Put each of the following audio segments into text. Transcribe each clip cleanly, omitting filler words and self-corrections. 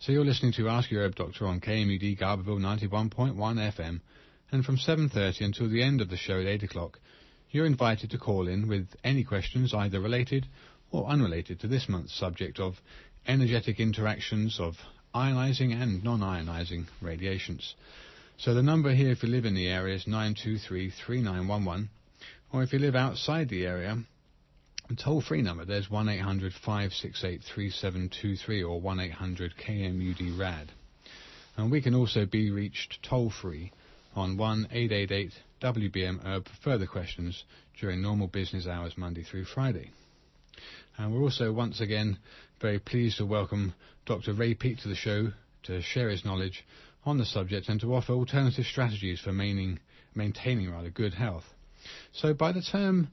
So you're listening to Ask Your Herb Doctor on KMUD Garberville 91.1 FM, and from 7:30 until the end of the show at 8 o'clock, you're invited to call in with any questions either related or unrelated to this month's subject of energetic interactions of ionizing and non-ionizing radiations. So the number here, if you live in the area, is 923-3911, or if you live outside the area, a toll-free number, there's 1-800-568-3723 or 1-800-KMUD-RAD. And we can also be reached toll-free on 1-888-WBM-HERB for further questions during normal business hours Monday through Friday. And we're also once again very pleased to welcome Dr. Ray Peat to the show to share his knowledge on the subject and to offer alternative strategies for maintaining good health. So by the term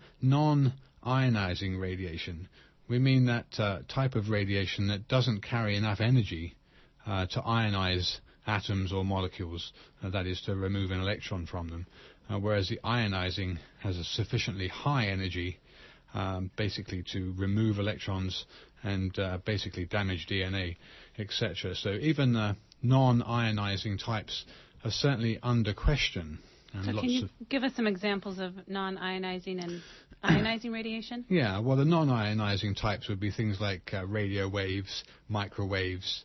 non-ionizing radiation, we mean that type of radiation that doesn't carry enough energy to ionize atoms or molecules, that is, to remove an electron from them, whereas the ionizing has a sufficiently high energy basically to remove electrons and basically damage DNA, etc. So even non-ionizing types are certainly under question. And so can you give us some examples of non-ionizing and ionizing radiation? Yeah, well, the non-ionizing types would be things like radio waves, microwaves,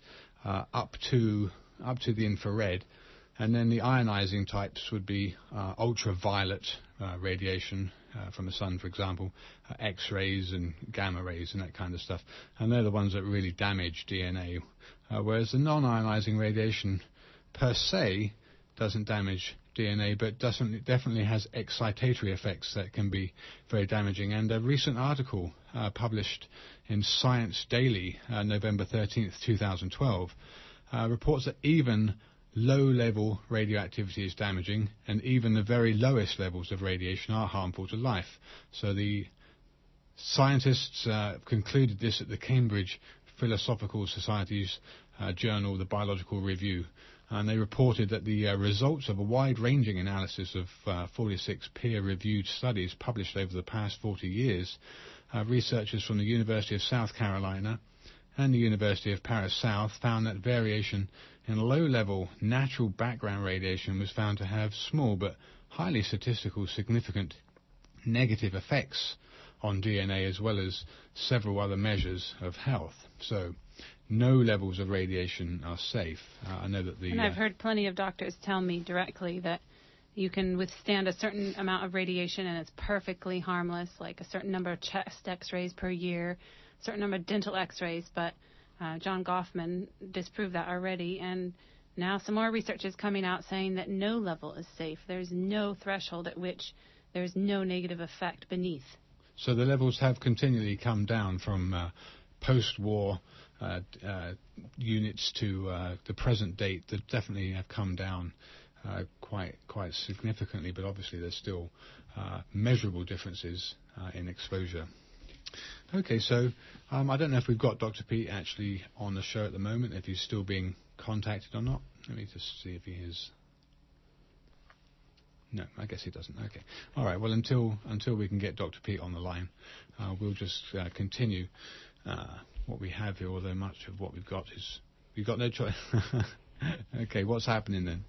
up to the infrared, and then the ionizing types would be ultraviolet radiation from the sun, for example, X-rays and gamma rays and that kind of stuff, and they're the ones that really damage DNA, whereas the non-ionizing radiation per se doesn't damage DNA, but definitely has excitatory effects that can be very damaging. And a recent article published in Science Daily, November 13th, 2012, reports that even low-level radioactivity is damaging, and even the very lowest levels of radiation are harmful to life. So the scientists concluded this at the Cambridge Philosophical Society's journal, the Biological Review, and they reported that the results of a wide-ranging analysis of 46 peer-reviewed studies published over the past 40 years, researchers from the University of South Carolina and the University of Paris South found that variation in low-level natural background radiation was found to have small but highly statistical significant negative effects on DNA, as well as several other measures of health. So no levels of radiation are safe. I know that and I've heard plenty of doctors tell me directly that you can withstand a certain amount of radiation and it's perfectly harmless, like a certain number of chest X-rays per year, a certain number of dental X-rays, but John Goffman disproved that already, and now some more research is coming out saying that no level is safe. There's no threshold at which there's no negative effect beneath. So the levels have continually come down from post-war units to the present date. That definitely have come down quite significantly, but obviously there's still measurable differences in exposure. Okay, so I don't know if we've got Dr. Peat actually on the show at the moment, if he's still being contacted or not. Let me just see if he is. No, I guess he doesn't. Okay. All right, well, until we can get Dr. Peat on the line, we'll just continue what we have here, although much of what we've got is... We've got no choice. Okay, what's happening then?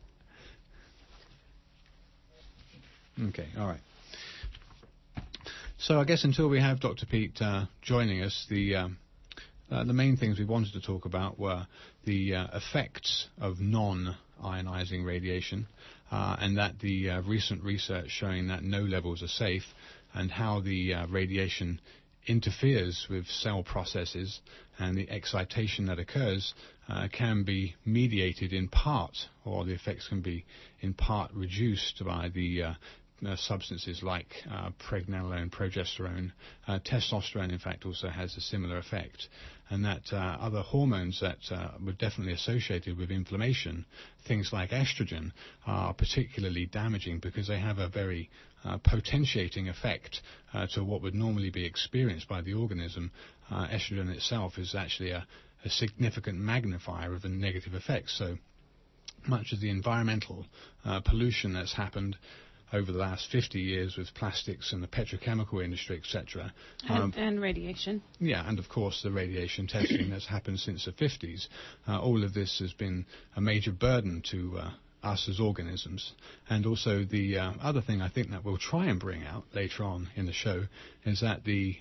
Okay, all right. So I guess until we have Dr. Peat joining us, the main things we wanted to talk about were the effects of non-ionizing radiation, and that the recent research showing that no levels are safe, and how the radiation interferes with cell processes, and the excitation that occurs can be mediated in part, or the effects can be in part reduced by the substances like pregnenolone, progesterone. Testosterone, in fact, also has a similar effect, and that other hormones that were definitely associated with inflammation, things like estrogen, are particularly damaging because they have a very potentiating effect to what would normally be experienced by the organism. Estrogen itself is actually a significant magnifier of the negative effects. So much of the environmental pollution that's happened over the last 50 years with plastics and the petrochemical industry, etc. And radiation. Yeah, and of course the radiation testing that's happened since the 50s. All of this has been a major burden to us as organisms. And also the other thing I think that we'll try and bring out later on in the show is that the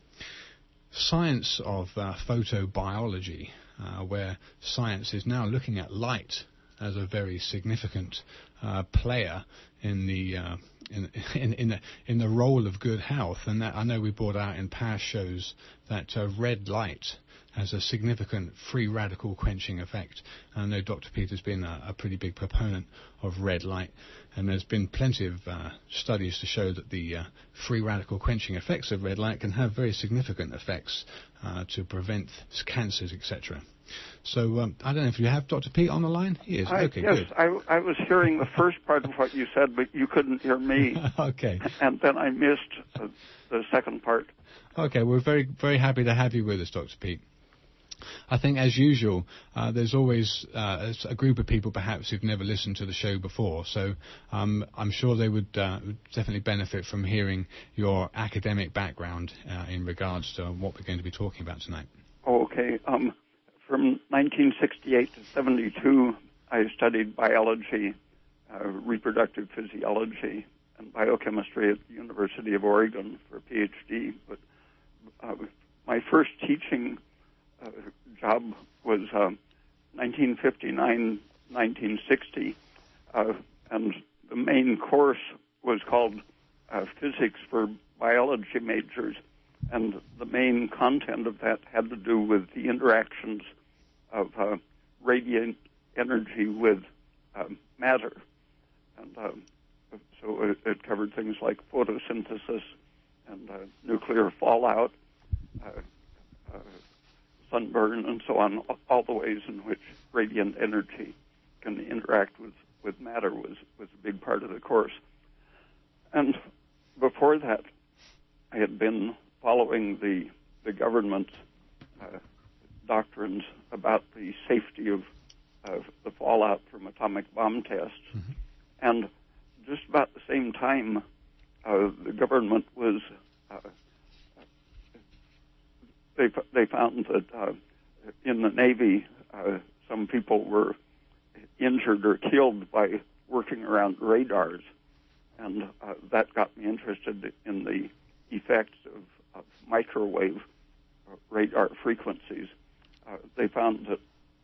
science of photobiology, where science is now looking at light as a very significant player in the in the role of good health, and that I know we brought out in past shows that red light has a significant free radical quenching effect. I know Dr. Peter's been a pretty big proponent of red light, and there's been plenty of studies to show that the free radical quenching effects of red light can have very significant effects to prevent cancers, etc. So I don't know if you have Dr. Pete on the line. He is. Okay, yes, good. I was hearing the first part of what you said, but you couldn't hear me. Okay. And then I missed the second part. Okay, we're very, very happy to have you with us, Dr. Pete. I think, as usual, there's always a group of people perhaps who've never listened to the show before, so I'm sure they would definitely benefit from hearing your academic background in regards to what we're going to be talking about tonight. Okay. From 1968 to 72, I studied biology, reproductive physiology, and biochemistry at the University of Oregon for a PhD. But my first teaching job was 1959, 1960, and the main course was called Physics for Biology Majors, and the main content of that had to do with the interactions of radiant energy with matter. And so it covered things like photosynthesis and nuclear fallout, sunburn, and so on. All the ways in which radiant energy can interact with matter was a big part of the course. And before that, I had been following the government's doctrines about the safety of the fallout from atomic bomb tests. Mm-hmm. And just about the same time, the government was they found that in the Navy some people were injured or killed by working around radars, and that got me interested in the effects of microwave radar frequencies. They found that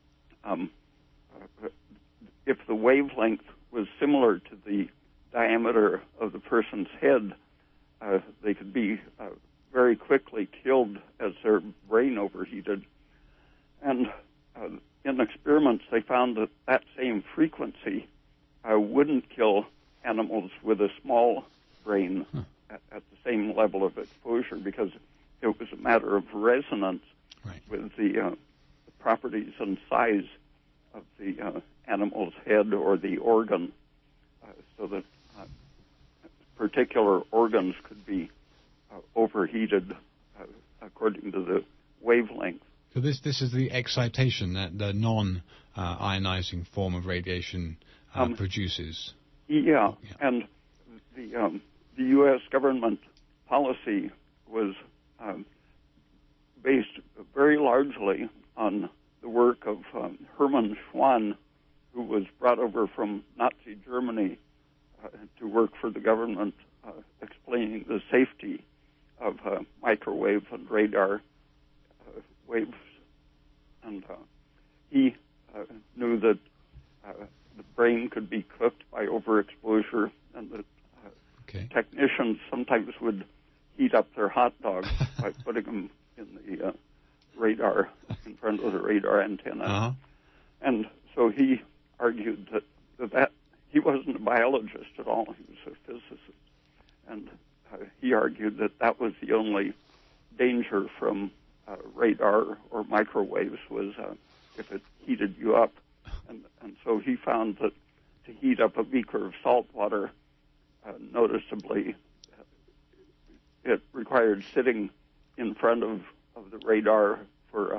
if the wavelength was similar to the diameter of the person's head, they could be very quickly killed as their brain overheated. And in experiments, they found that that same frequency wouldn't kill animals with a small brain at the same level of exposure, because it was a matter of resonance with the properties and size of the animal's head or the organ, so that particular organs could be overheated according to the wavelength. So this is the excitation that the non-ionizing form of radiation produces. Yeah, and the U.S. government policy was based very largely on the work of Hermann Schwann, who was brought over from Nazi Germany to work for the government, explaining the safety of microwave and radar waves. And he knew that the brain could be cooked by overexposure, and that technicians sometimes would heat up their hot dogs by putting them in the radar, in front of the radar antenna. Uh-huh. And so he argued that he wasn't a biologist at all, he was a physicist. And he argued that was the only danger from radar or microwaves was if it heated you up. And so he found that to heat up a beaker of salt water noticeably, it required sitting in front of the radar for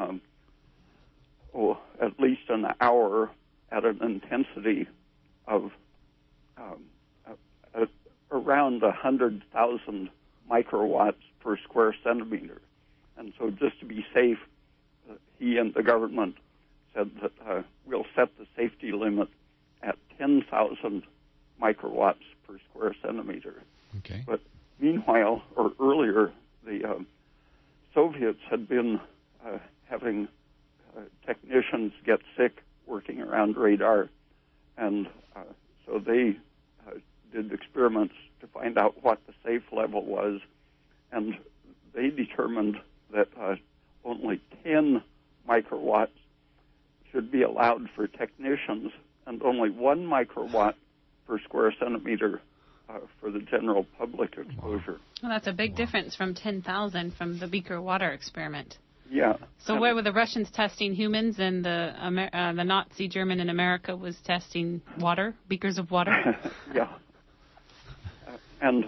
at least an hour at an intensity of around 100,000 microwatts per square centimeter. And so just to be safe, he and the government said that we'll set the safety limit at 10,000 microwatts per square centimeter. Okay. But meanwhile, or earlier, the Soviets had been having technicians get sick working around radar, and so they did experiments to find out what the safe level was, and they determined that only 10 microwatts should be allowed for technicians, and only 1 microwatt per square centimeter for the general public exposure. Well, that's a big difference from 10,000 from the beaker water experiment. Yeah. So where were the Russians testing humans, and the Nazi German in America was testing water, beakers of water? Yeah. And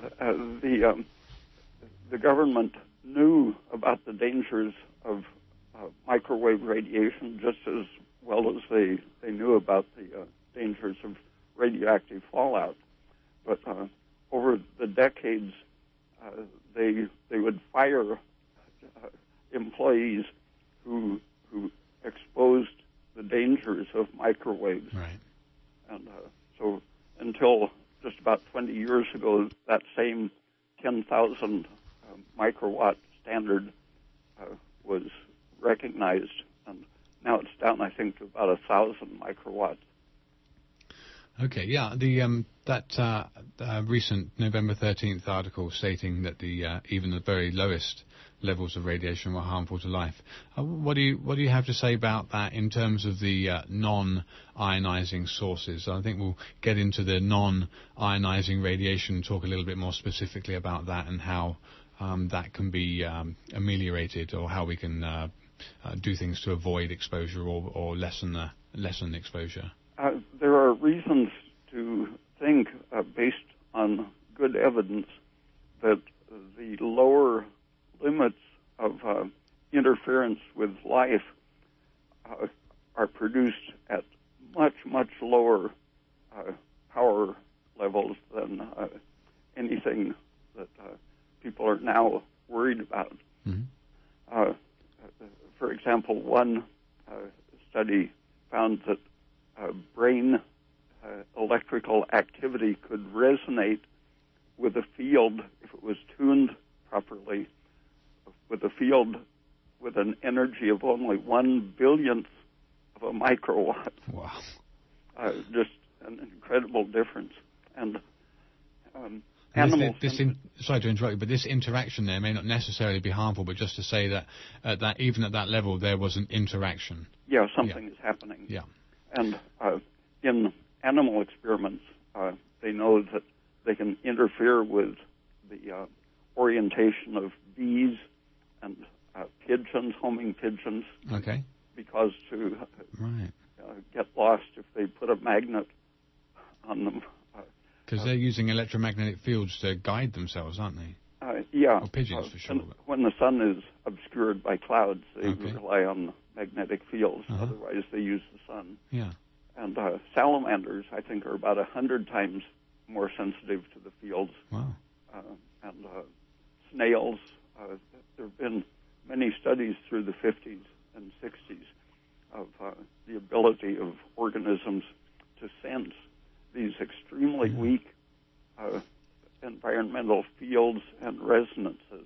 the government knew about the dangers of microwave radiation just as well as they knew about the dangers of radioactive fallout. But over the decades, they would fire employees who exposed the dangers of microwaves. Right. And so until just about 20 years ago, that same 10,000 microwatt standard was recognized, and now it's down, I think, to about 1,000 microwatts. Okay, yeah. That recent November 13th article stating that even the very lowest levels of radiation were harmful to life. What do you have to say about that in terms of the non-ionizing sources? I think we'll get into the non-ionizing radiation and talk a little bit more specifically about that and how that can be ameliorated, or how we can do things to avoid exposure or lessen exposure. There are reasons to think, based on good evidence, that the lower limits of interference with life are produced at much, much lower power levels than anything that people are now worried about. Mm-hmm. For example, one study found that brain electrical activity could resonate with a field, if it was tuned properly, with a field with an energy of only 1/billionth of a microwatt. Wow. Just an incredible difference. And sorry to interrupt you, but this interaction there may not necessarily be harmful, but just to say that even at that level there was an interaction. Yeah, something is happening. Yeah. And in animal experiments, they know that they can interfere with the orientation of bees and pigeons, homing pigeons. Okay. Because to get lost if they put a magnet on them. Because they're using electromagnetic fields to guide themselves, aren't they? Yeah. Or pigeons, for sure. When the sun is obscured by clouds, they rely on magnetic fields. Otherwise, they use the sun. Yeah. And salamanders, I think, are about 100 times more sensitive to the fields. Wow. And snails, there have been many studies through the 50s and 60s of the ability of organisms to sense these extremely weak environmental fields and resonances.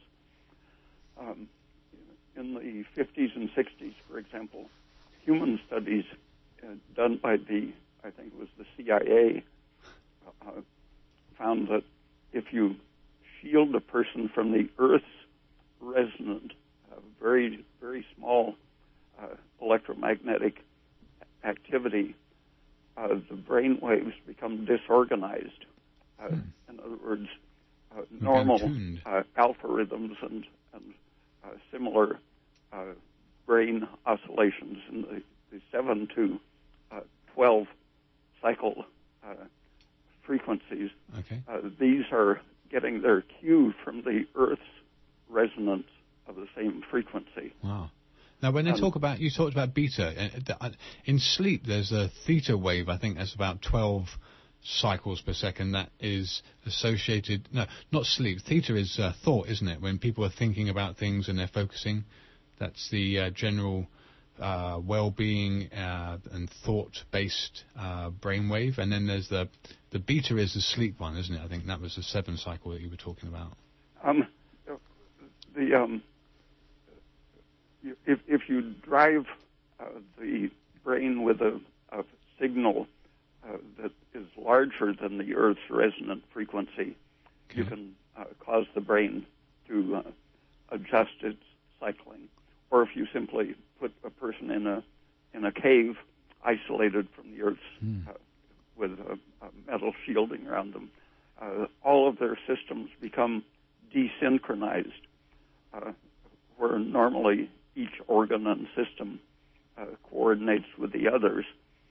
In the 50s and 60s, for example, human studies done by I think it was the CIA, found that if you shield a person from the Earth's resonant, very, very small electromagnetic activity, the brain waves become disorganized. In other words, normal alpha rhythms and similar brain oscillations in the 7 to 12 cycle frequencies. Okay. These are getting their cue from the Earth's resonance of the same frequency. Wow. Now, when they you talked about beta. In sleep, there's a theta wave, I think that's about 12 cycles per second that is associated. No, not sleep. Theta is thought, isn't it? When people are thinking about things and they're focusing, that's the general well-being and thought-based brainwave. And then there's the beta is the sleep one, isn't it? I think that was the 7 cycle that you were talking about. If you drive the brain with a signal that is larger than the Earth's resonant frequency, you can cause the brain to adjust its cycling. Or if you simply put a person in a cave, isolated from the Earth's with a metal shielding around them, all of their systems become desynchronized, where normally each organ and system coordinates with the others.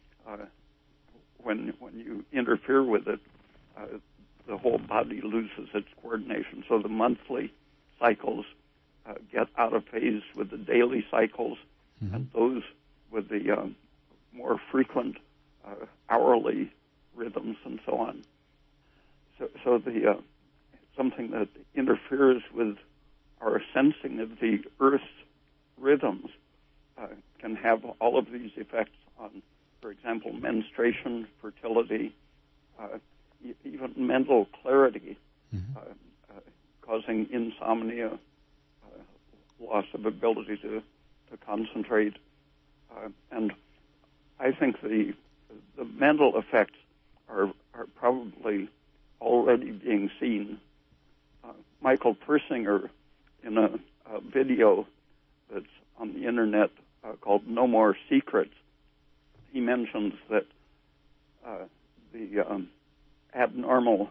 When you interfere with it, the whole body loses its coordination. So the monthly cycles get out of phase with the daily cycles, and those with the more frequent hourly rhythms and so on. So the something that interferes with our sensing of the Earth's rhythms can have all of these effects on, for example, menstruation, fertility, even mental clarity, causing insomnia, loss of ability to concentrate. And I think the mental effects are probably already being seen. Michael Persinger, in a video that's on the internet called No More Secrets, he mentions that the abnormal,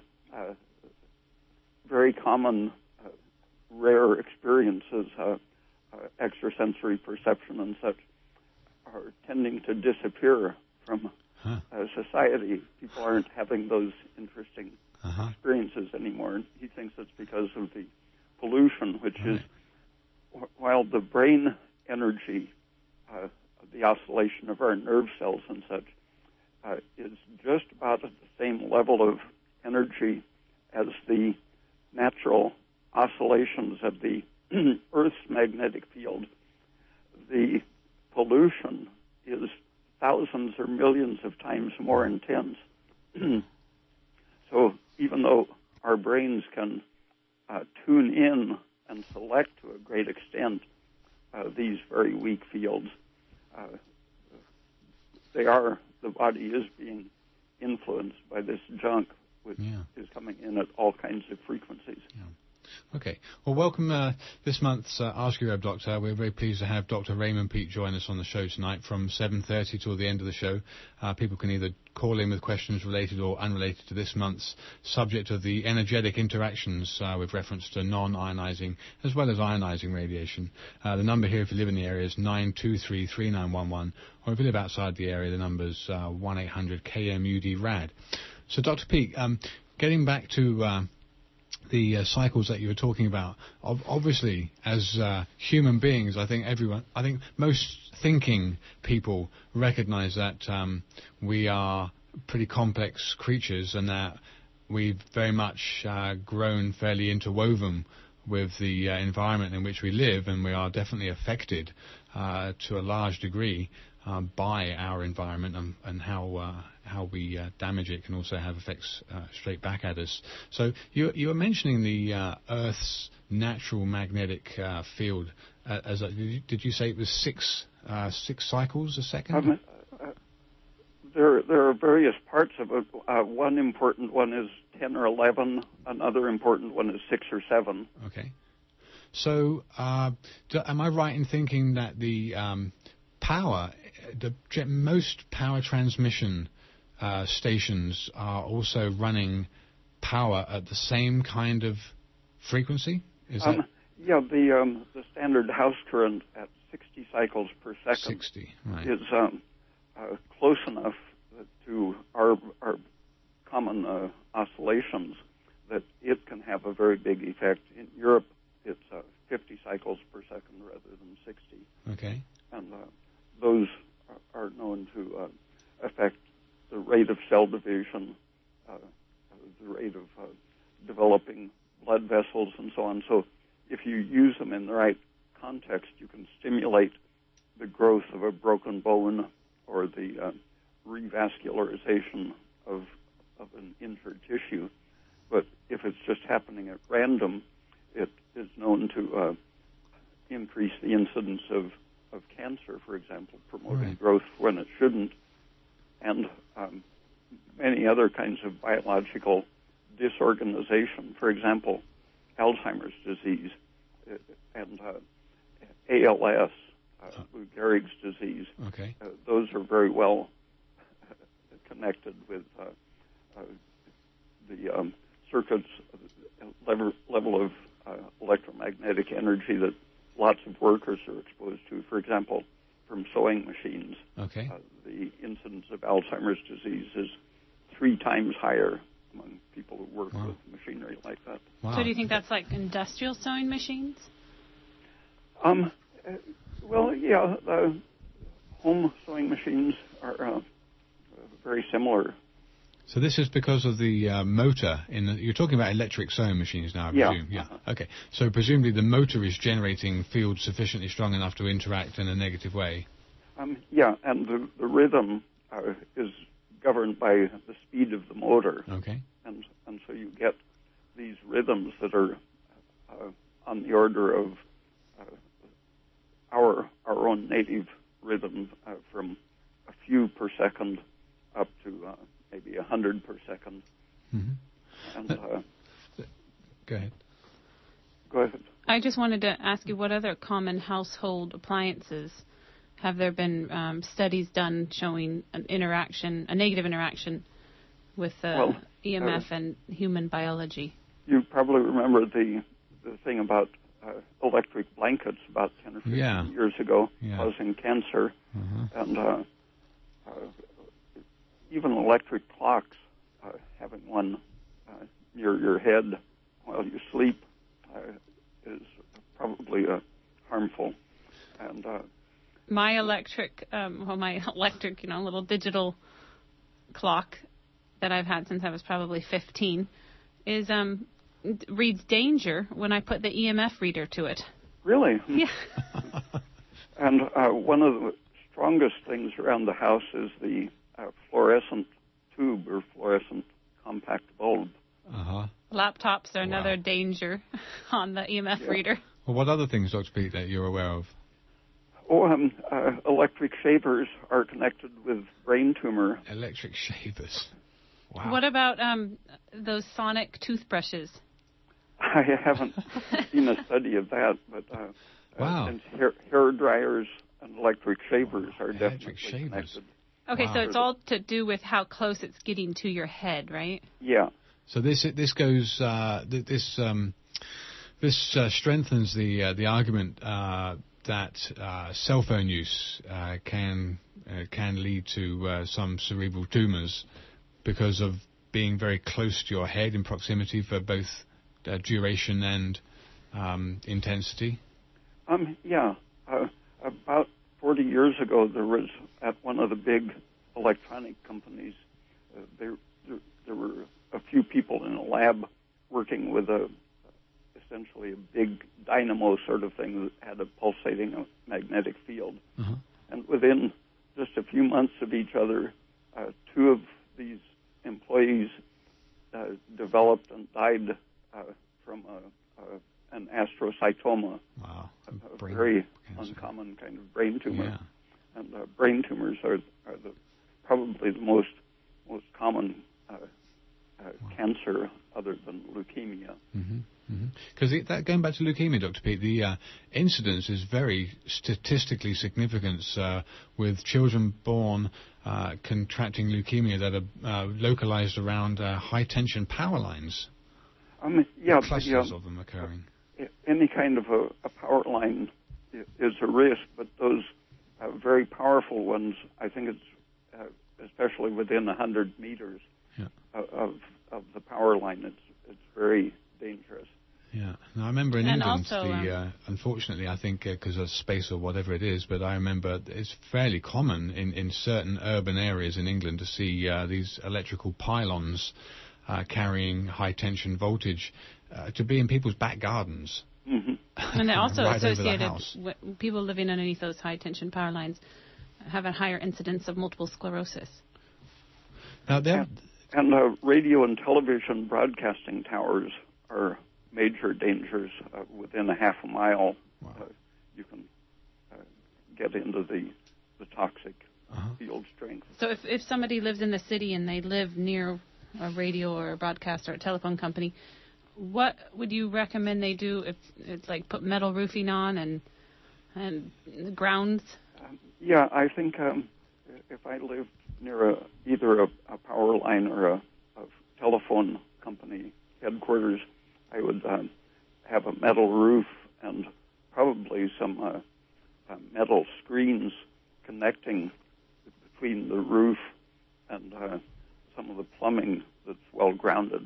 very common, rare experiences, extrasensory perception and such, are tending to disappear from society. People aren't having those interesting experiences anymore. And he thinks it's because of the pollution, which is, while the brain energy, the oscillation of our nerve cells and such, is just about at the same level of energy as the natural oscillations of the Earth's magnetic field, the pollution is thousands or millions of times more intense. So even though our brains can tune in and select to a great extent these very weak fields, the body is being influenced by this junk, which is coming in at all kinds of frequencies. Yeah. Okay. Well, welcome this month's Ask Your Herb Doctor. We're very pleased to have Dr. Raymond Peat join us on the show tonight from 7:30 till the end of the show. People can either call in with questions related or unrelated to this month's subject of the energetic interactions with reference to non-ionizing as well as ionizing radiation. The number here, if you live in the area, is 923-3911, or if you live outside the area, the number's 1-800-KMUD-RAD. So, Dr. Peat, getting back to the cycles that you were talking about, obviously, as human beings, I think most thinking people recognize that we are pretty complex creatures and that we've very much grown fairly interwoven with the environment in which we live, and we are definitely affected to a large degree by our environment and how we damage it can also have effects straight back at us. So you were mentioning the Earth's natural magnetic field. Did you say it was six cycles a second? There are various parts of it. One important one is 10 or 11. Another important one is 6 or 7. Okay. So am I right in thinking that the most power transmission stations are also running power at the same kind of frequency? Is that? Yeah, the standard house current at 60 cycles per second 60, right. is close enough to our common oscillations that it can have a very big effect. In Europe, it's 50 cycles per second rather than 60. Okay. And those are known to affect the rate of cell division, the rate of developing blood vessels and so on. So if you use them in the right context, you can stimulate the growth of a broken bone or the revascularization of an injured tissue. But if it's just happening at random, it is known to increase the incidence of cancer, for example, promoting growth when it shouldn't, and many other kinds of biological disorganization. For example, Alzheimer's disease and ALS, Lou Gehrig's disease. Okay. Those are very well connected with the circuits level of electromagnetic energy that lots of workers are exposed to. For example, from sewing machines, the incidence of Alzheimer's disease is 3 times higher among people who work with machinery like that. Wow. So do you think that's like industrial sewing machines? Well, yeah, home sewing machines are very similar. So this is because of the motor you're talking about electric sewing machines now, I presume. Yeah. Okay. So presumably the motor is generating fields sufficiently strong enough to interact in a negative way. Yeah, and the rhythm is governed by the speed of the motor. Okay. And so you get these rhythms that are on the order of our own native rhythm, from a few per second up to maybe 100 per second. Mm-hmm. And, go ahead. Go ahead. I just wanted to ask you, what other common household appliances have there been studies done showing a negative interaction with EMF and human biology? You probably remember the thing about electric blankets about 10 or 15 years ago causing cancer. Mm-hmm. And even electric clocks, having one near your head while you sleep is probably harmful. And my electric, little digital clock that I've had since I was probably 15 is reads danger when I put the EMF reader to it. Really? Yeah. And one of the strongest things around the house is the fluorescent tube or fluorescent compact bulb. Uh-huh. Laptops are another danger on the EMF reader. Well, what other things, Dr. Pete, that you're aware of? Electric shavers are connected with brain tumor. Electric shavers. Wow. What about those sonic toothbrushes? I haven't seen a study of that, but and hair dryers and electric shavers are definitely connected. Okay, so it's all to do with how close it's getting to your head, right? Yeah. So this goes this strengthens the argument that cell phone use can lead to some cerebral tumors because of being very close to your head in proximity for both duration and intensity. About 40 years ago, there was at one of the big electronic companies, there were a few people in a lab working with essentially a big dynamo sort of thing that had a pulsating magnetic field. Uh-huh. And within just a few months of each other, 2 of these employees developed and died from an astrocytoma, a very uncommon kind of brain tumor. Yeah. And brain tumors are probably the most common cancer other than leukemia. Because going back to leukemia, Dr. Pete, the incidence is very statistically significant with children born contracting leukemia that are localized around high-tension power lines. Clusters of them occurring. Any kind of a power line is a risk, but those very powerful ones, I think it's especially within 100 meters of the power line, it's very dangerous. Yeah, and I remember in And England, also, unfortunately, I think because of space or whatever it is, but I remember it's fairly common in certain urban areas in England to see these electrical pylons carrying high tension voltage to be in people's back gardens. Mm-hmm. And they're also right associated with people living underneath those high tension power lines have a higher incidence of multiple sclerosis. Now, and radio and television broadcasting towers are major dangers. Within a half a mile, wow. You can get into the toxic field strength. So if somebody lives in the city and they live near a radio or a broadcast or a telephone company, what would you recommend they do? If it's like put metal roofing on and grounds? Yeah, I think if I lived near either a power line or a telephone company headquarters, I would have a metal roof and probably some metal screens connecting between the roof and some of the plumbing that's well grounded.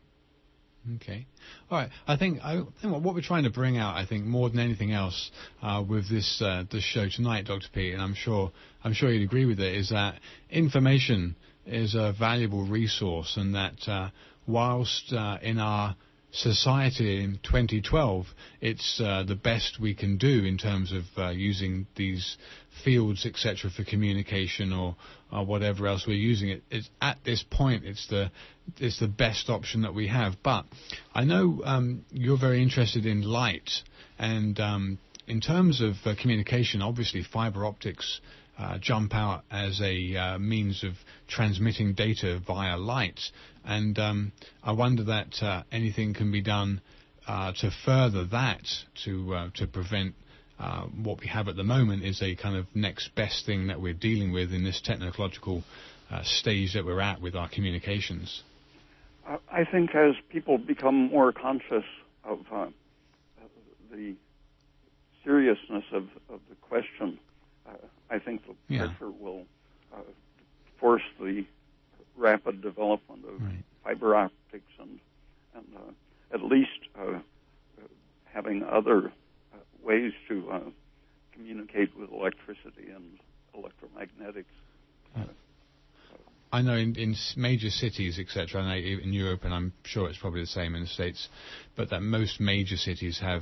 Okay. All right. I think what we're trying to bring out, I think, more than anything else, with this show tonight, Dr. Pete, and I'm sure you'd agree with it, is that information is a valuable resource, and that whilst in our society in 2012, it's the best we can do in terms of using these fields, etc., for communication or whatever else we're using it. It's at this point, it's the best option that we have. But I know you're very interested in light, and in terms of communication, obviously fiber optics jump out as a means of transmitting data via light. And I wonder that anything can be done to further that, to prevent what we have at the moment is a kind of next best thing that we're dealing with in this technological stage that we're at with our communications. I think as people become more conscious of the seriousness of the question, I think the pressure will force the rapid development of fiber optics and at least having other ways to communicate with electricity and electromagnetics. I know in major cities, etc., I know in Europe, and I'm sure it's probably the same in the States, but that most major cities have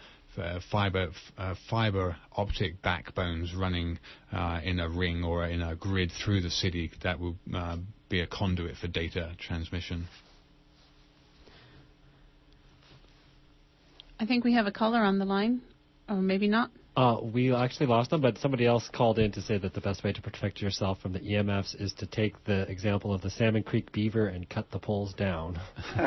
fiber optic backbones running in a ring or in a grid through the city that will be a conduit for data transmission. I think we have a caller on the line, or maybe not. We actually lost them, but somebody else called in to say that the best way to protect yourself from the EMFs is to take the example of the Salmon Creek beaver and cut the poles down.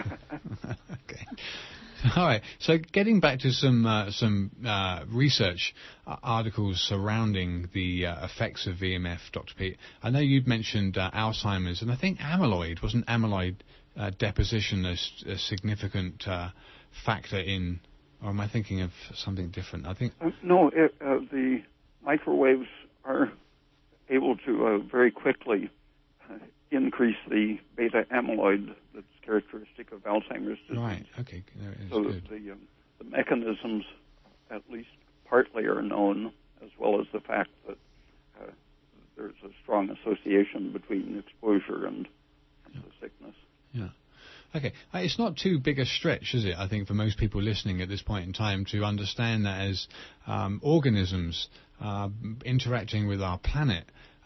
Okay. All right. So getting back to some research articles surrounding the effects of EMF, Dr. Pete. I know you'd mentioned Alzheimer's, and I think wasn't amyloid deposition a significant factor in? Or am I thinking of something different? I think no. The microwaves are able to very quickly increase the beta amyloid that's characteristic of Alzheimer's disease. Right. Okay. So good. The mechanisms, at least partly, are known, as well as the fact that there's a strong association between exposure and the sickness. Yeah. Okay. It's not too big a stretch, is it, I think, for most people listening at this point in time to understand that as organisms interacting with our planet,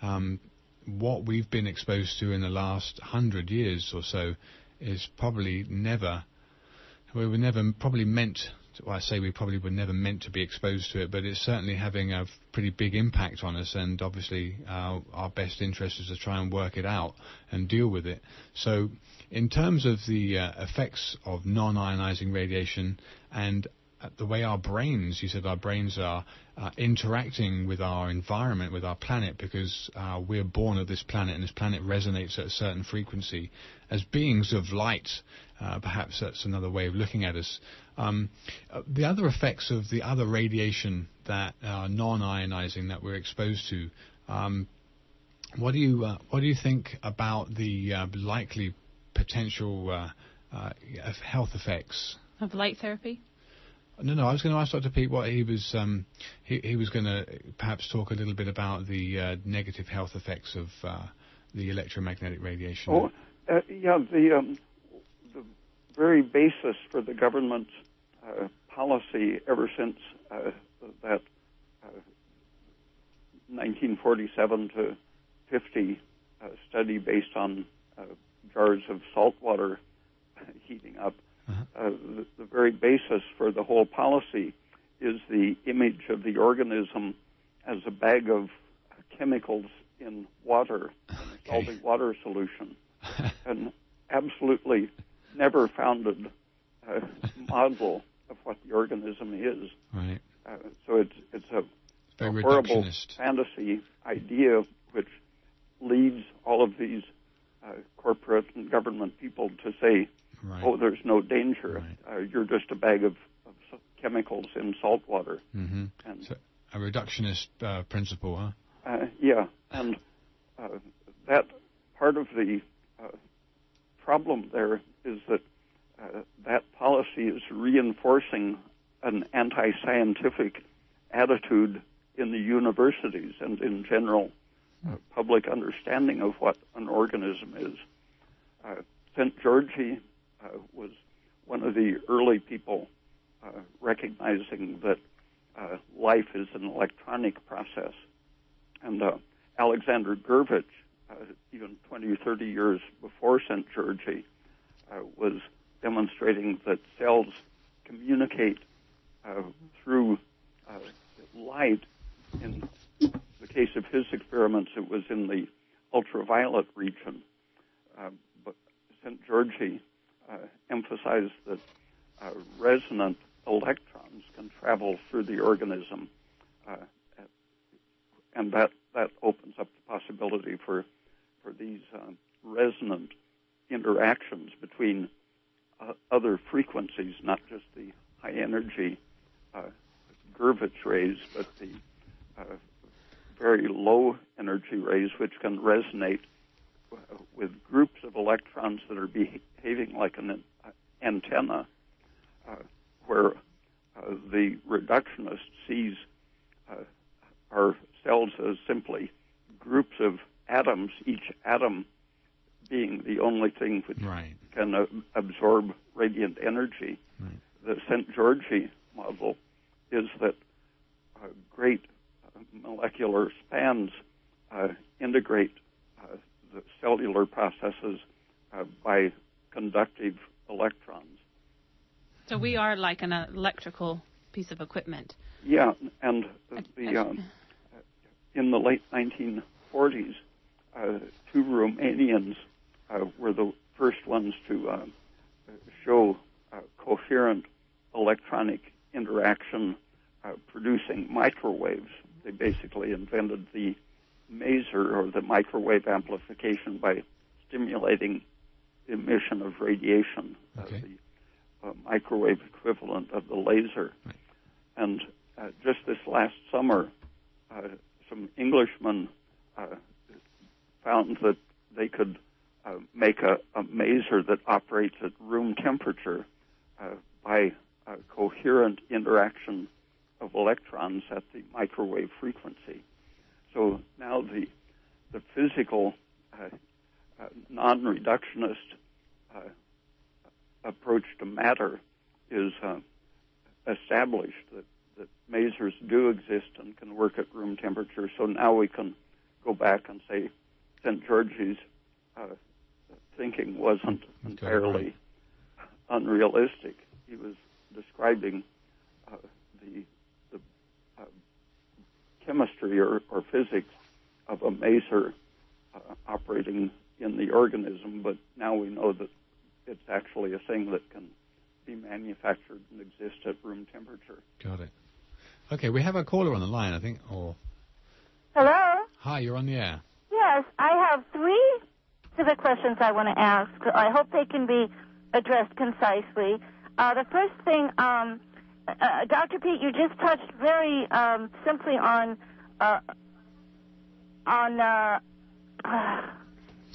what we've been exposed to in the last 100 years or so is probably we were never probably meant to, well, I say we probably were never meant to be exposed to it, but it's certainly having a pretty big impact on us, and obviously our best interest is to try and work it out and deal with it. So in terms of the effects of non-ionizing radiation and the way our brains, you said our brains are interacting with our environment, with our planet, because we're born of this planet and this planet resonates at a certain frequency. As beings of light, perhaps that's another way of looking at us. The other effects of the other radiation that are non-ionizing that we're exposed to, what do you think about the likely potential health effects Of light therapy? No, I was going to ask Dr. Peat what he was he was going to perhaps talk a little bit about the negative health effects of the electromagnetic radiation. The very basis for the government's policy ever since that 1947 to 50 study based on jars of salt water heating up. The very basis for the whole policy is the image of the organism as a bag of chemicals in water, salty water solution, and absolutely never founded model of what the organism is. Right. So it's a very horrible reductionist fantasy idea which leads all of these corporate and government people to say, right. oh, there's no danger. Right. You're just a bag of chemicals in salt water. Mm-hmm. And, so a reductionist principle, huh? Yeah, and that part of the problem there is that that policy is reinforcing an anti-scientific attitude in the universities and in general public understanding of what an organism is. St. Georgi was one of the early people recognizing that life is an electronic process. And Alexander Gurvich, even 20 or 30 years before St. Georgi, was demonstrating that cells communicate through light. In the case of his experiments, it was in the ultraviolet region. But St. Georgi emphasized that resonant electrons can travel through the organism, and that opens up the possibility for these resonant interactions between other frequencies, not just the high energy Gurvich rays, but the very low energy rays, which can resonate with groups of electrons that are behaving like an antenna, where the reductionist sees our cells as simply groups of atoms, each atom being the only thing which right. can absorb radiant energy. Right. The St. Georgi model is that great molecular spans integrate the cellular processes by conductive electrons. So we are like an electrical piece of equipment. Yeah, and in the late 1940s, two Romanians were the first ones to show coherent electronic interaction producing microwaves. They basically invented the maser, or the microwave amplification, by stimulating emission of radiation, okay. The microwave equivalent of the laser. Right. And just this last summer, some Englishmen found that they could make a maser that operates at room temperature by a coherent interaction of electrons at the microwave frequency. So now the physical non-reductionist approach to matter is established, that masers do exist and can work at room temperature. So now we can go back and say St. Georgi's thinking wasn't entirely unrealistic. He was describing the chemistry or physics of a maser operating in the organism, but now we know that it's actually a thing that can be manufactured and exist at room temperature. Got it. Okay, we have a caller on the line, I think. Or Hello? hi, you're on the air. Yes, I have three specific questions I want to ask. I hope they can be addressed concisely. The first thing, Dr. Peat, you just touched very simply on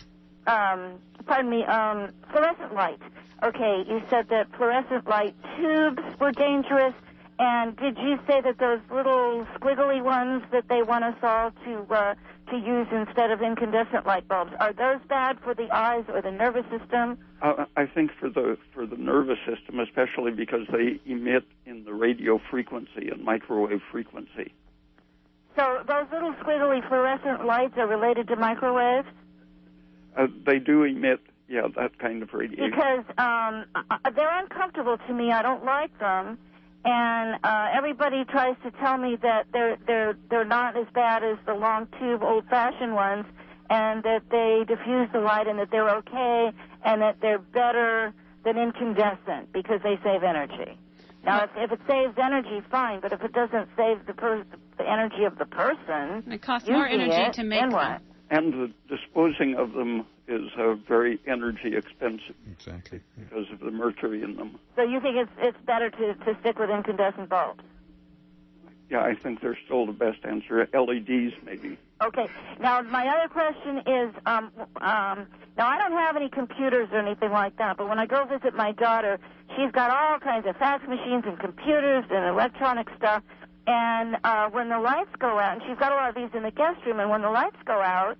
fluorescent light. Okay, you said that fluorescent light tubes were dangerous, and did you say that those little squiggly ones that they want us all to use instead of incandescent light bulbs, are those bad for the eyes or the nervous system? I think for the nervous system, especially because they emit in the radio frequency and microwave frequency. So those little squiggly fluorescent lights are related to microwaves? They do emit, that kind of radiation. Because they're uncomfortable to me. I don't like them. And everybody tries to tell me that they're not as bad as the long tube old-fashioned ones, and that they diffuse the light, and that they're okay, and that they're better than incandescent because they save energy. Now, if it saves energy, fine, but if it doesn't save the energy of the person, it costs more energy to make them. And the disposing of them is very energy expensive. Exactly. Because of the mercury in them. So you think it's better to stick with incandescent bulbs? Yeah, I think they're still the best answer. LEDs, maybe. Okay. Now, my other question is, now I don't have any computers or anything like that, but when I go visit my daughter, she's got all kinds of fax machines and computers and electronic stuff. And when the lights go out, and she's got a lot of these in the guest room, and when the lights go out,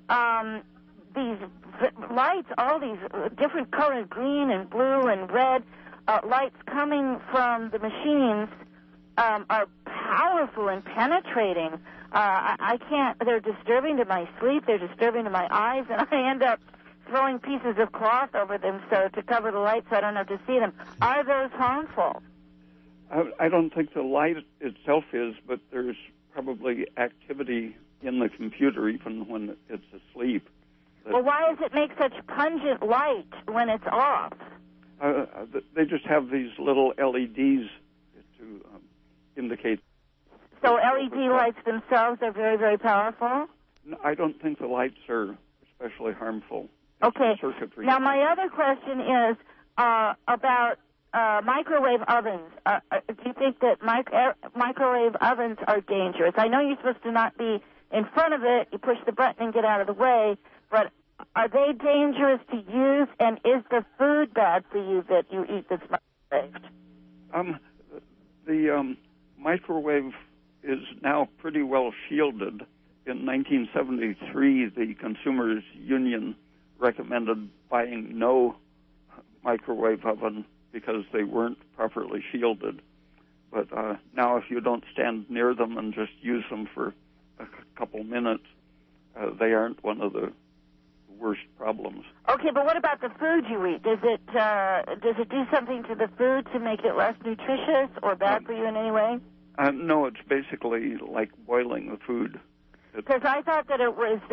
these lights, all these different colors, green and blue and red, lights coming from the machines are powerful and penetrating. I can't, they're disturbing to my sleep, they're disturbing to my eyes, and I end up throwing pieces of cloth over them to cover the light so I don't have to see them. Are those harmful? I don't think the light itself is, but there's probably activity in the computer even when it's asleep. Well, why does it make such pungent light when it's off? They just have these little LEDs to indicate. So LED lights themselves are very, very powerful? No, I don't think the lights are especially harmful. Okay. Circuitry. Now, my other question is about microwave ovens. Do you think that microwave ovens are dangerous? I know you're supposed to not be in front of it. You push the button and get out of the way. But are they dangerous to use? And is the food bad for you that you eat that's microwaved? The microwave is now pretty well shielded. In 1973, the Consumers Union recommended buying no microwave oven because they weren't properly shielded. But now if you don't stand near them and just use them for a couple minutes, they aren't one of the worst problems. Okay, but what about the food you eat? Does it do something to the food to make it less nutritious or bad for you in any way? No, it's basically like boiling the food. Because I thought that it was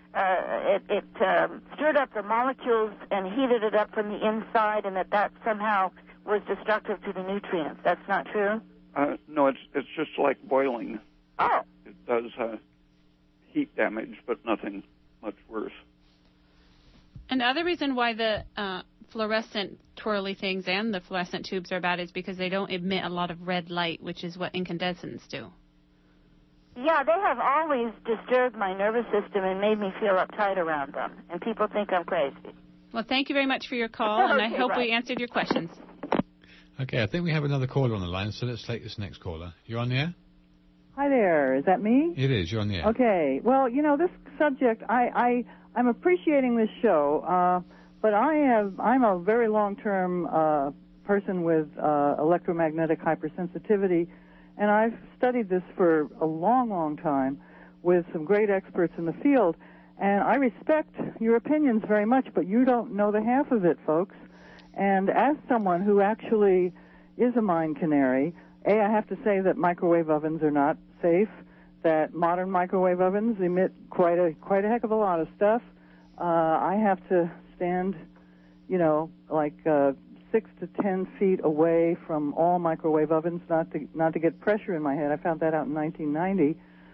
it stirred up the molecules and heated it up from the inside, and that somehow was destructive to the nutrients. That's not true? No, it's just like boiling. Oh. It does heat damage, but nothing much worse. And the other reason why the fluorescent twirly things and the fluorescent tubes are bad is because they don't emit a lot of red light, which is what incandescents do. Yeah, they have always disturbed my nervous system and made me feel uptight around them, and people think I'm crazy. Well, thank you very much for your call, and I hope we answered your questions. Okay, I think we have another caller on the line, so let's take this next caller. You're on the air? Hi there. Is that me? It is. You're on the air. Okay. Well, this subject, I'm appreciating this show, but I'm a very long-term person with electromagnetic hypersensitivity, and I've studied this for a long, long time with some great experts in the field, and I respect your opinions very much, but you don't know the half of it, folks. And as someone who actually is a mind canary, I have to say that microwave ovens are not safe, that modern microwave ovens emit quite a heck of a lot of stuff. I have to stand, like 6 to 10 feet away from all microwave ovens, not to get pressure in my head. I found that out in 1990.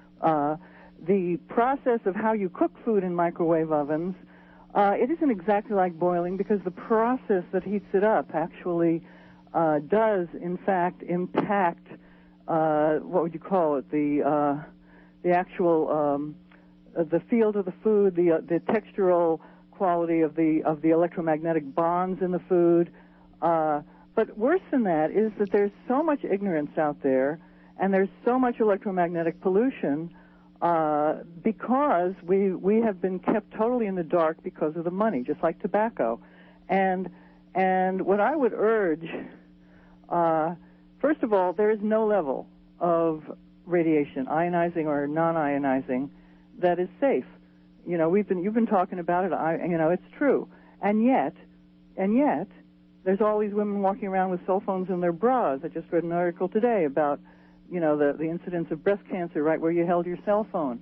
The process of how you cook food in microwave ovens, it isn't exactly like boiling because the process that heats it up actually does, in fact, impact, what would you call it, the actual, the field of the food, the textural quality of the electromagnetic bonds in the food. But worse than that is that there's so much ignorance out there, and there's so much electromagnetic pollution because we have been kept totally in the dark because of the money, just like tobacco. And what I would urge, first of all, there is no level of radiation, ionizing or non-ionizing, that is safe. You know, you've been talking about it. It's true. And yet, there's all these women walking around with cell phones in their bras. I just read an article today about, the incidence of breast cancer right where you held your cell phone.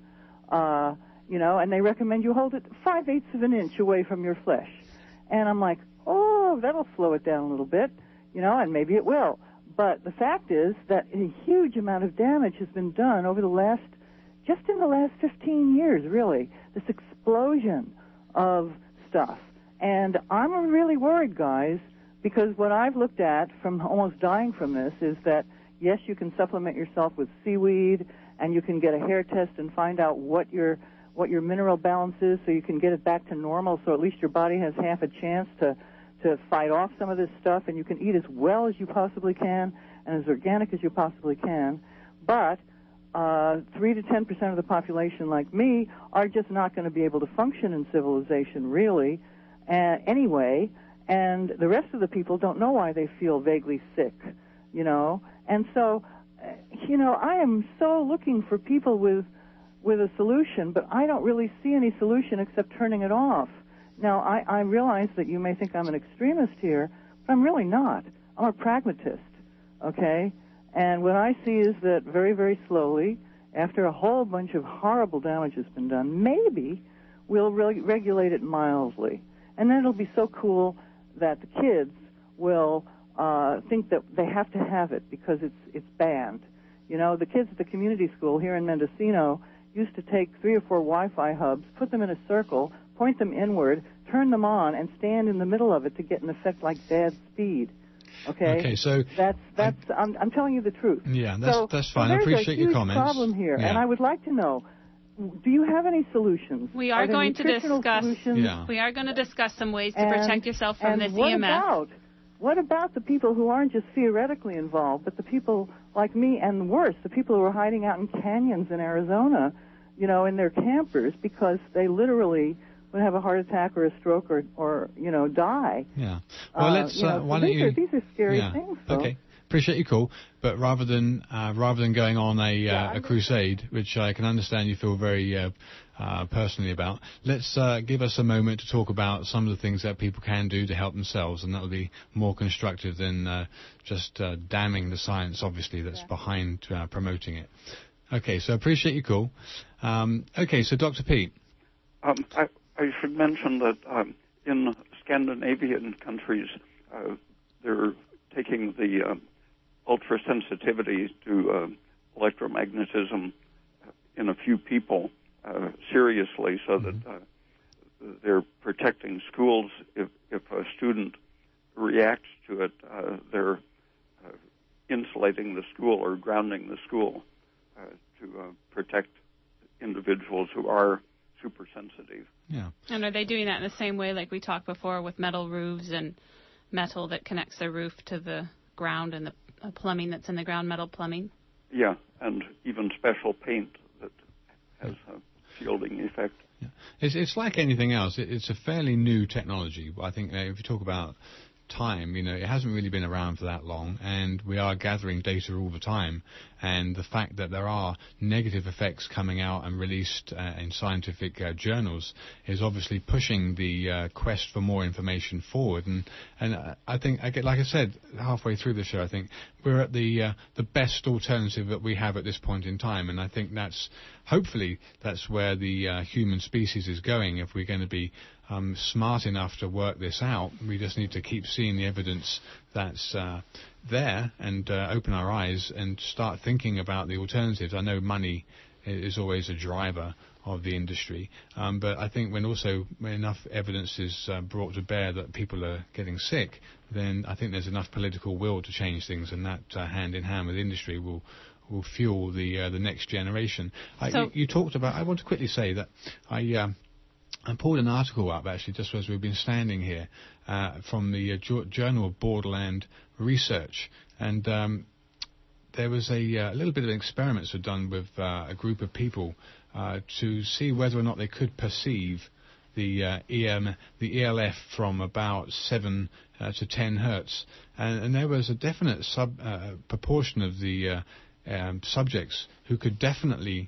And they recommend you hold it 5/8 of an inch away from your flesh. And I'm like, oh, that'll slow it down a little bit, and maybe it will. But the fact is that a huge amount of damage has been done over just in the last 15 years, really, this explosion of stuff. And I'm really worried, guys, because what I've looked at from almost dying from this is that, yes, you can supplement yourself with seaweed, and you can get a hair test and find out what your mineral balance is so you can get it back to normal, so at least your body has half a chance to fight off some of this stuff, and you can eat as well as you possibly can and as organic as you possibly can. But 3 to 10% of the population, like me, are just not going to be able to function in civilization, really, anyway. And the rest of the people don't know why they feel vaguely sick, And so, I am so looking for people with a solution, but I don't really see any solution except turning it off. Now, I realize that you may think I'm an extremist here, but I'm really not. I'm a pragmatist, okay? And what I see is that very, very slowly, after a whole bunch of horrible damage has been done, maybe we'll regulate it mildly. And then it'll be so cool that the kids will think that they have to have it because it's banned. The kids at the community school here in Mendocino used to take 3 or 4 Wi-Fi hubs, put them in a circle, point them inward, turn them on, and stand in the middle of it to get an effect like Dad's speed. Okay. Okay, so I'm telling you the truth. Yeah, that's fine. I appreciate your comments. There's a huge problem here, yeah. And I would like to know: do you have any solutions? We are going to discuss. Yeah. We are going to discuss some ways to protect yourself from this EMF. What about the people who aren't just theoretically involved, but the people like me, and worse, the people who are hiding out in canyons in Arizona, in their campers because they literally would have a heart attack or a stroke or die. Yeah. Well, let's. Why don't you? These are scary things. Though. Okay. Appreciate your call, but rather than going on a crusade, which I can understand you feel very personally about, let's give us a moment to talk about some of the things that people can do to help themselves, and that will be more constructive than just damning the science, obviously, that's behind promoting it. Okay, so appreciate your call. Okay, so Dr. Pete. I should mention that in Scandinavian countries, they're taking the ultrasensitivity to electromagnetism in a few people seriously, so that they're protecting schools. If a student reacts to it, they're insulating the school or grounding the school to protect individuals who are super sensitive. Yeah. And are they doing that in the same way like we talked before with metal roofs and metal that connects the roof to the ground and the plumbing that's in the ground, metal plumbing? Yeah, and even special paint that has a shielding effect. Yeah. It's like anything else. It's a fairly new technology. I think if you talk about time, it hasn't really been around for that long, and we are gathering data all the time, and the fact that there are negative effects coming out and released in scientific journals is obviously pushing the quest for more information forward, and I think, like I said halfway through the show, I think we're at the best alternative that we have at this point in time, and I think hopefully that's where the human species is going. If we're going to be smart enough to work this out, we just need to keep seeing the evidence that's there and open our eyes and start thinking about the alternatives. I know money is always a driver of the industry, but I think when enough evidence is brought to bear that people are getting sick, then I think there's enough political will to change things, and that hand in hand with industry will fuel the next generation. You talked about. I want to quickly say that I pulled an article up, actually, just as we've been standing here, from the Journal of Borderland Research. And there was a little bit of experiments were done with a group of people to see whether or not they could perceive the ELF from about 7 to 10 hertz. And there was a definite proportion of the subjects who could definitely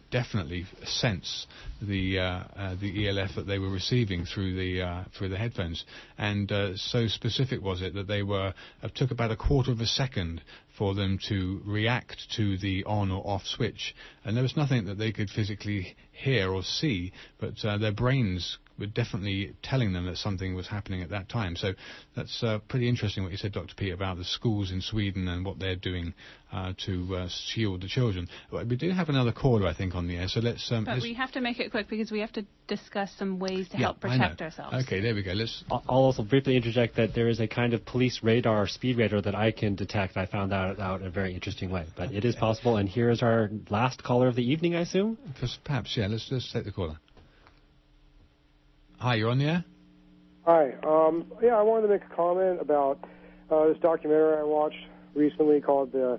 sense the ELF that they were receiving through the headphones, and so specific was it that they took about a quarter of a second for them to react to the on or off switch, and there was nothing that they could physically hear or see, but their brains were definitely telling them that something was happening at that time. So that's pretty interesting what you said, Dr. Pete, about the schools in Sweden and what they're doing to shield the children. Well, we do have another caller, I think, on the air, so let's... but we have to make it quick because we have to discuss some ways to help protect ourselves. Okay, there we go. I'll also briefly interject that there is a kind of police radar, speed radar, that I can detect. I found that out in a very interesting way, but it is possible. And here is our last caller of the evening, I assume? Perhaps, yeah. Let's take the caller. Hi, you're on the air? Hi. I wanted to make a comment about this documentary I watched recently called the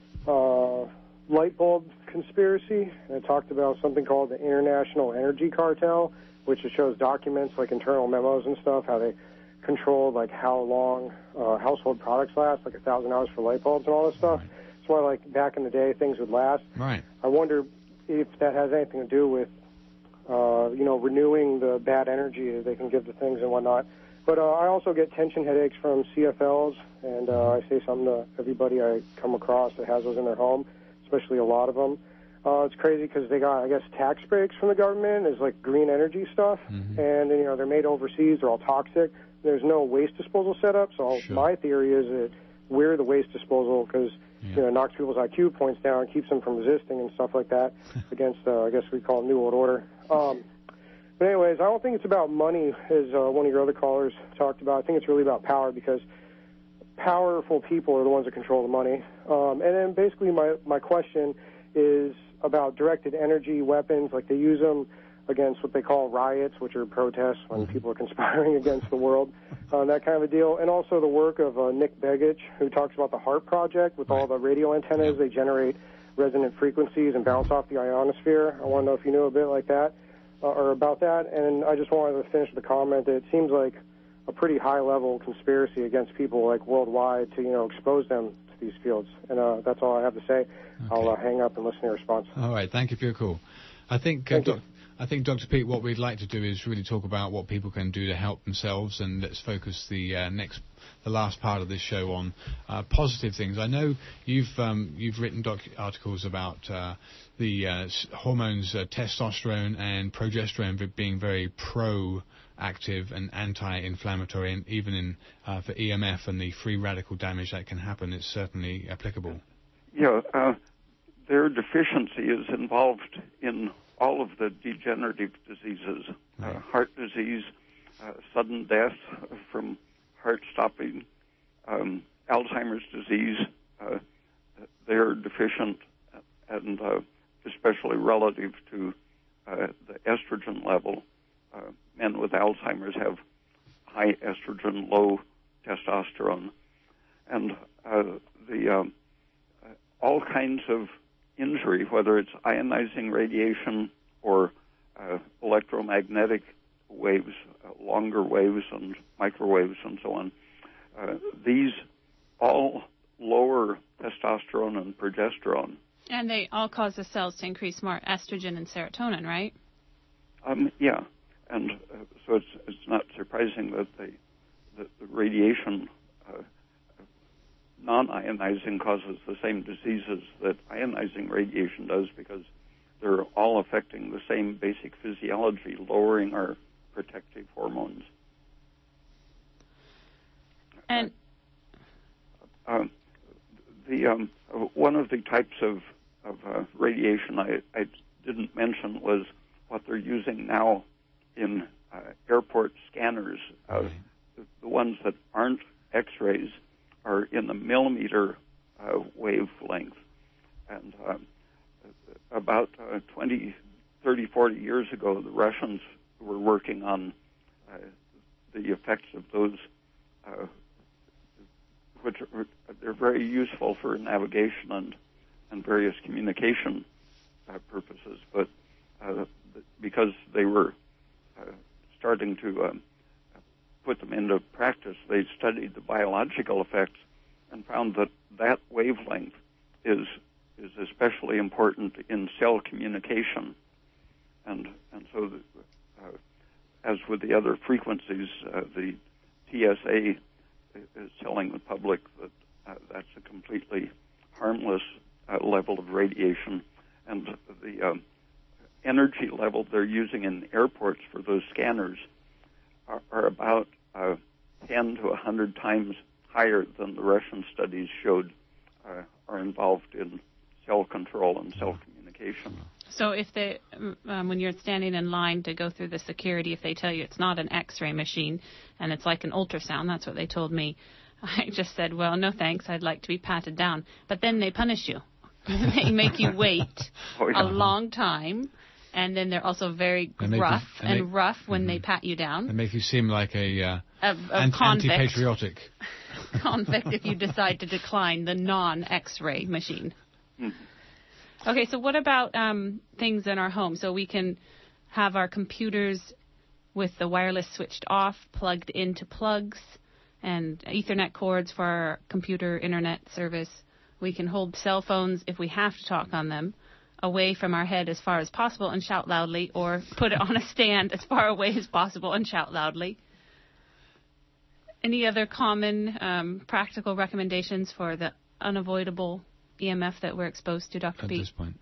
Light Bulb Conspiracy. And it talked about something called the International Energy Cartel, which it shows documents like internal memos and stuff, how they control like how long household products last, like 1,000 hours for light bulbs and all this stuff. That's why, like, back in the day, things would last. Right. I wonder if that has anything to do with renewing the bad energy they can give to things and whatnot. But I also get tension headaches from CFLs, and I say something to everybody I come across that has those in their home, especially a lot of them. It's crazy because they got, I guess, tax breaks from the government as like green energy stuff, and they're made overseas. They're all toxic. There's no waste disposal set up. So my theory is that we're the waste disposal because it knocks people's IQ points down, keeps them from resisting and stuff like that against, I guess we call it New World Order. But anyways, I don't think it's about money, as one of your other callers talked about. I think it's really about power, because powerful people are the ones that control the money. And then basically my question is about directed energy weapons. Like, they use them against what they call riots, which are protests when people are conspiring against the world, that kind of a deal. And also the work of Nick Begich, who talks about the HAARP project with all the radio antennas. They generate resonant frequencies and bounce off the ionosphere. I want to know if you knew a bit like that or about that. And I just wanted to finish with a comment that it seems like a pretty high-level conspiracy against people like worldwide to, expose them to these fields. And that's all I have to say. Okay. I'll hang up and listen to your response. All right. Thank you for your call. I think Dr. Pete, what we'd like to do is really talk about what people can do to help themselves, and let's focus the last part of this show on positive things. I know you've written articles about the hormones testosterone and progesterone being very proactive and anti-inflammatory, and even for EMF and the free radical damage that can happen, it's certainly applicable. Yeah, their deficiency is involved in all of the degenerative diseases, heart disease, sudden death from heart stopping, Alzheimer's disease. They're deficient, and especially relative to the estrogen level. Men with Alzheimer's have high estrogen, low testosterone, and all kinds of injury, whether it's ionizing radiation or electromagnetic waves, longer waves and microwaves and so on. These all lower testosterone and progesterone. And they all cause the cells to increase more estrogen and serotonin, right? Yeah, and so it's not surprising that the radiation non-ionizing causes the same diseases that ionizing radiation does, because they're all affecting the same basic physiology, lowering our protective hormones. And one of the types of radiation I didn't mention was what they're using now in airport scanners. The ones that aren't X-rays are in the millimeter wavelength. And about 20, 30, 40 years ago, the Russians were working reporting on the effects of those, which they're very useful for navigation and various communication purposes. But because they were starting to put them into practice, they studied the biological effects and found that wavelength is especially important in cell communication. And so, as with the other frequencies, the TSA is telling the public that that's a completely harmless level of radiation. And the energy level they're using in airports for those scanners are about 10 to 100 times higher than the Russian studies showed are involved in cell control and cell communication. So if they, when you're standing in line to go through the security, if they tell you it's not an X-ray machine and it's like an ultrasound, that's what they told me, I just said, well, no thanks, I'd like to be patted down. But then they punish you. They make you wait a long time, and then they're also very rough when they pat you down. They make you seem like a anti-patriotic convict if you decide to decline the non-X-ray machine. Okay, so what about things in our home? So we can have our computers with the wireless switched off, plugged into plugs, and Ethernet cords for our computer internet service. We can hold cell phones, if we have to talk on them, away from our head as far as possible and shout loudly, or put it on a stand as far away as possible and shout loudly. Any other common practical recommendations for the unavoidable EMF that we're exposed to, Dr. Pete? At this point?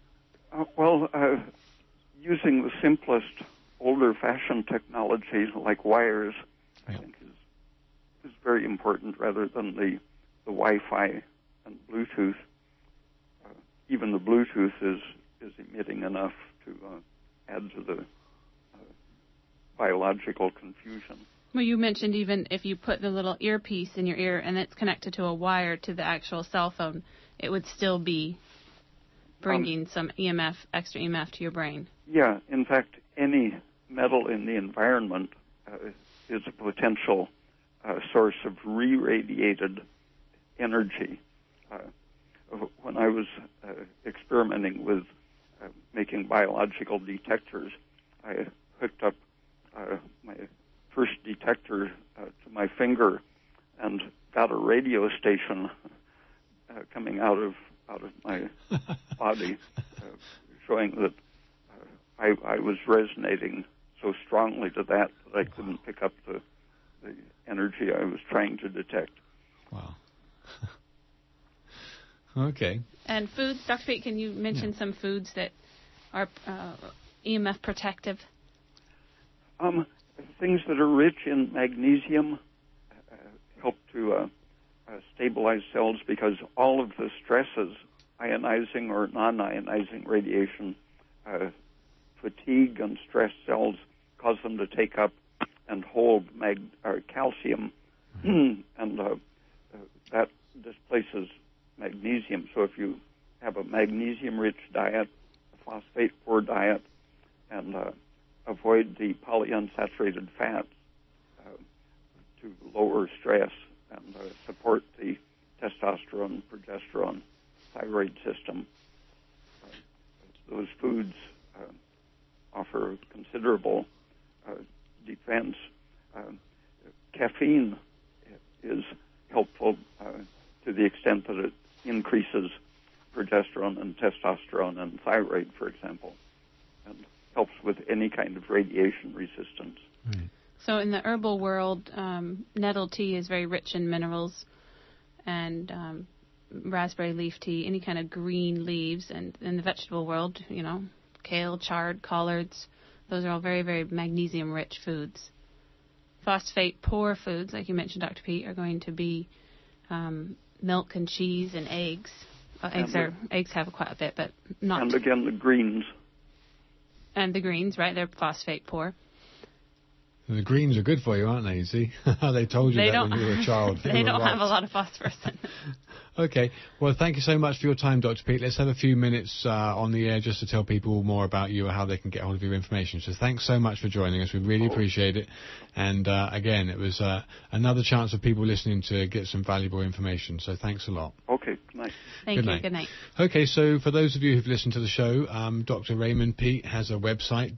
Using the simplest, older-fashioned technology like wires, I think is very important rather than the Wi-Fi and Bluetooth. Even the Bluetooth is emitting enough to add to the biological confusion. Well, you mentioned even if you put the little earpiece in your ear and it's connected to a wire to the actual cell phone, it would still be bringing some EMF, extra EMF to your brain. Yeah, in fact, any metal in the environment is a potential source of re-radiated energy. When I was experimenting with making biological detectors, I hooked up my first detector to my finger and got a radio station coming out of my body, showing that I was resonating so strongly to that I couldn't pick up the energy I was trying to detect. Wow. Okay. And foods, Dr. Pete, can you mention some foods that are EMF protective? Things that are rich in magnesium help to stabilize cells, because all of the stresses, ionizing or non-ionizing radiation, fatigue and stress cells cause them to take up and hold calcium, and that displaces magnesium. So if you have a magnesium-rich diet, a phosphate-poor diet, and avoid the polyunsaturated fats to lower stress and support the testosterone, progesterone, thyroid system, those foods offer considerable defense. Caffeine is helpful to the extent that it increases progesterone and testosterone and thyroid, for example, and helps with any kind of radiation resistance. Right. So in the herbal world, nettle tea is very rich in minerals, and raspberry leaf tea, any kind of green leaves. And in the vegetable world, kale, chard, collards, those are all very, very magnesium-rich foods. Phosphate-poor foods, like you mentioned, Dr. Pete, are going to be milk and cheese and eggs. Eggs have quite a bit, but not. And again, the greens. And the greens, right? They're phosphate-poor. The greens are good for you, aren't they? You see, they told you that when you were a child. They don't have a lot of phosphorus in them. Okay. Well, thank you so much for your time, Dr. Peat. Let's have a few minutes on the air just to tell people more about you or how they can get hold of your information. So thanks so much for joining us. We really appreciate it. And again, it was another chance for people listening to get some valuable information. So thanks a lot. Okay. Good night. Thank you. Good night. Okay, so for those of you who've listened to the show, Dr. Raymond Peat has a website,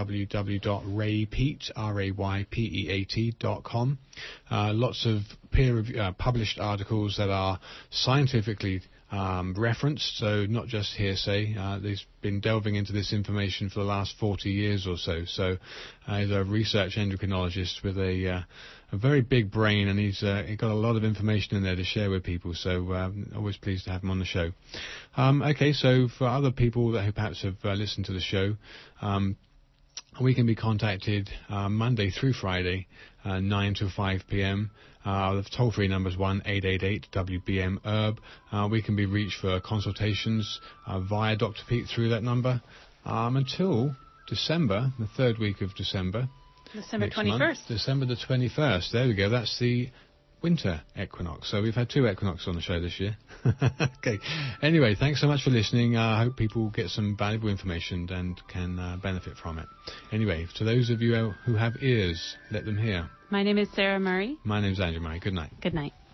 www.raypeat.com. Lots of published articles that are scientifically referenced, so not just hearsay. He's been delving into this information for the last 40 years or so. So he's a research endocrinologist with a very big brain, and he's got a lot of information in there to share with people. So always pleased to have him on the show. Okay, so for other people who perhaps have listened to the show, we can be contacted Monday through Friday, 9 to 5 p.m. The toll-free number is 1-888-WBM-HERB. We can be reached for consultations via Dr. Peat through that number until December, the third week of December. December 21st. December the 21st. There we go. That's the winter equinox. So we've had 2 equinoxes on the show this year. Okay. Anyway, thanks so much for listening. I hope people get some valuable information and can benefit from it. Anyway, to those of you who have ears, let them hear. My name is Sarah Murray. My name is Andrew Murray. Good night. Good night.